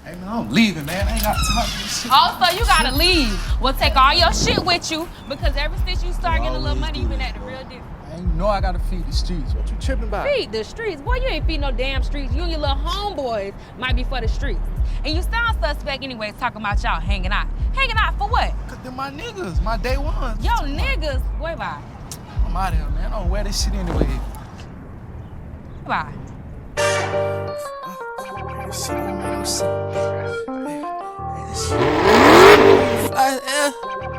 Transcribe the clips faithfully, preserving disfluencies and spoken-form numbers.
Hey, man, I'm leaving, man. I ain't got time for this shit. Also, you gotta leave. We'll take all your shit with you because ever since you start getting a little money, you been acting real different. I ain't know I gotta feed the streets. What you tripping about? Feed the streets? Boy, you ain't feeding no damn streets. You and your little homeboys might be for the streets. And you sound suspect anyways, talking about y'all hanging out. Hanging out for what? Cause they're my niggas, my day ones. Yo, niggas. Boy, bye. I'm out of here, man. I don't wear this shit anyway. Bye. This shit don't make no sense. Fly as air.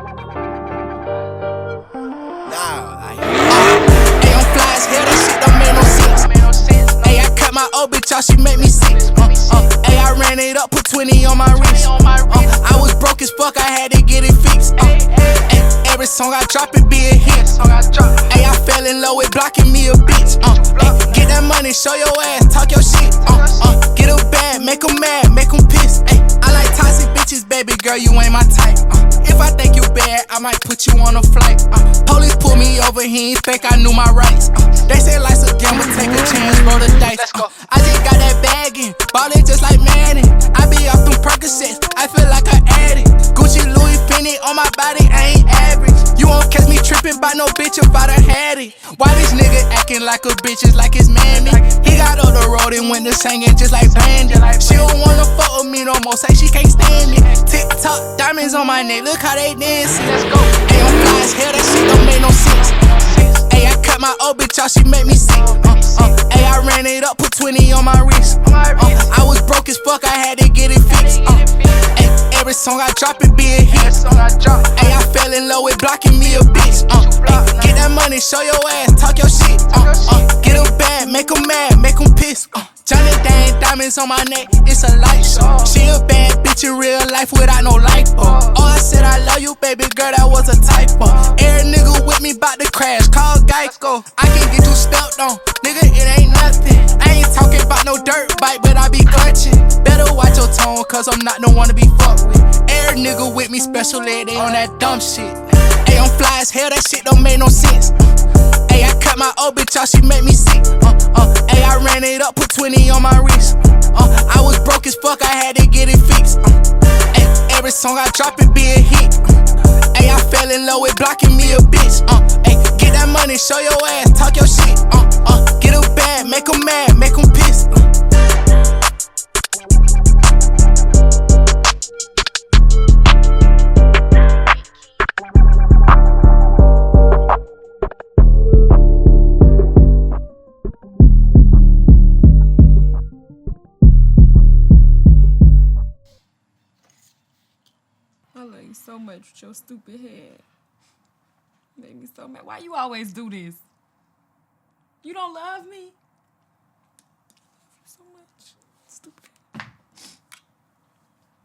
Nah, like, hey, I'm fly as hell, that shit don't make no sense. Hey, I cut my old bitch off, she make me sick. Uh, uh, hey, I ran it up, put twenty on my wrist. Uh, I was broke as fuck, I had to get it fixed. Uh, hey, every song I drop, it be a hit. Hey, I fell in love with blocking me a bitch. Uh, hey, get that money, show your ass, talk your shit. Uh, uh, get a bag, make 'em mad, make 'em piss. Hey, I like toxic bitches, baby girl, you ain't my type. Uh, if I think you bad, I might put you on a flight. Uh, police pull me over, he ain't think I knew my rights. Uh, they say life's a gamble, take a chance, roll the dice. Uh, I just got that bag in, ballin' just like Manny. I be off them Percocets, I feel like an addict. Gucci, Louis, Fendi on my body, I ain't average. You won't catch me trippin' by no bitch if I done had it. Why this nigga acting like a bitch is like his mammy? He got on the road and went to singing just like Brandy. She don't wanna fuck with me no more, say she can't stand me. Tick tock, diamonds on my neck, look how they dancing. Let's go. Hey, I'm fly as hell, that shit don't make no sense. Hey, I cut my old bitch off, she make me sick. Uh, uh, hey, I ran it up, put twenty on my wrist. Uh, I was broke as fuck, I had to get it fixed. Uh, hey, every song I drop, it be a hit. Hey, I fell in love with blocking me a bitch. Uh, hey, get that money, show your ass, talk your shit. Uh, uh, get a bag, make 'em mad, make 'em piss. Uh, Johnny Dang, diamonds on my neck, it's a light show. She a bad bitch in real life without no lipo. Oh, I said I love you, baby girl, that was a typo. Every nigga with me bout to crash, call Geico. I can get you stepped on, nigga, it ain't nothing. I ain't talking about no dirt bike, but I be clutching. Better watch your tone, cause I'm not the one to be fucked with. Every nigga with me, special ed, they on that dumb shit. Hey, I'm fly as hell, that shit don't make no sense. Hey, I cut my old bitch off, she make me sick. Uh, uh, hey, I ran it up, put twenty on my wrist. Uh, I was broke as fuck, I had to get it fixed. Uh, hey, every song I drop, it be a hit. Hey, I fell in love with blocking me a bitch. Uh, hey, get that money, show your ass, talk your shit. Uh, uh, get a bag, make 'em mad, make 'em piss. Uh. I love you so much with your stupid head. Make me so mad. Why you always do this? You don't love me?